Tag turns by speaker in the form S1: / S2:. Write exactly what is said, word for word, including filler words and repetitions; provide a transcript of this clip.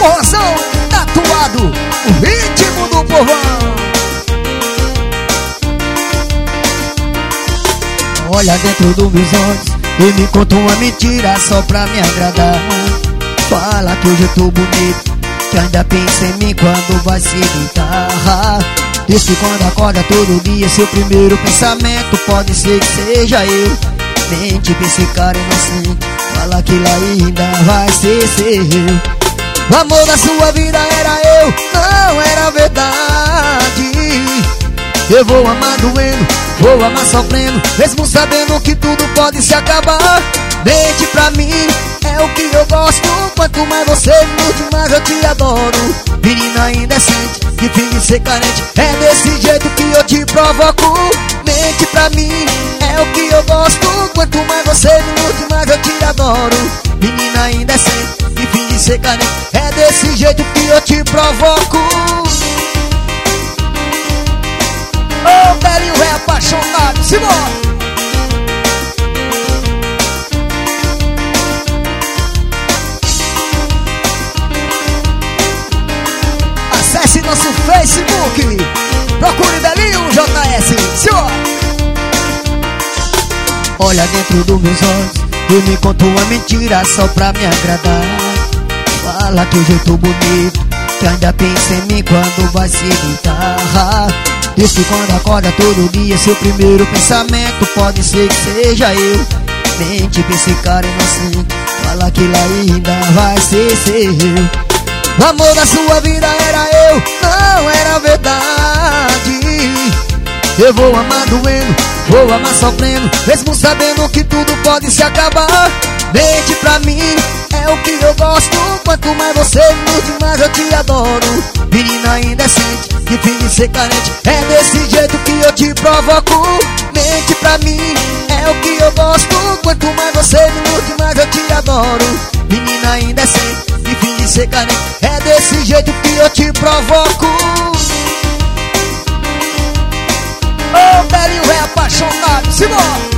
S1: forrozão tatuado, o ritmo do povão. Olha dentro dos meus olhos e me conta uma mentira só pra me agradar. Fala que hoje eu tô bonito, que ainda pensa em mim quando vai se deitar. Diz que quando acorda todo dia seu primeiro pensamento pode ser que seja eu. Mente pra esse cara inocente, fala que lá ainda vai ser seu. O amor da sua vida era eu, não era verdade. Eu vou amar doendo, vou amar sofrendo, mesmo sabendo que tudo pode se acabar. Mente pra mim, é o que eu gosto. Quanto mais você me ilude, mais eu te adoro. Menina indecente, que finge ser carente, é desse jeito que eu te provoco. Mente pra mim, é o que eu gosto. Quanto mais você me ilude, mais eu te adoro. Menina indecente, que finge ser carente, é desse jeito que eu te provoco. Ô, oh, velhinho é apaixonado, simbora! Acesse nosso Facebook, procure Belinho J S, simbora! Olha dentro dos meus olhos e me conta uma mentira só pra me agradar. Fala que hoje eu tô bonito, que ainda pensa em mim quando vai se deitar. Diz que quando acorda todo dia seu primeiro pensamento pode ser que seja eu. Mente pra esse cara inocente, fala que lá ainda vai ser seu. O amor da sua vida era eu, não era verdade. Eu vou amar doendo, vou amar sofrendo, mesmo sabendo que tudo pode se acabar. Mente pra mim, é o que eu gosto. Quanto mais você me ilude, mais eu te adoro. Menina indecente, que finge ser carente, é desse jeito que eu te provoco. Mente pra mim, é o que eu gosto. Quanto mais você me ilude, mais eu te adoro. Menina indecente, que finge ser carente, é desse jeito que eu te provoco. Ô, oh, velhinho é apaixonado, simbora!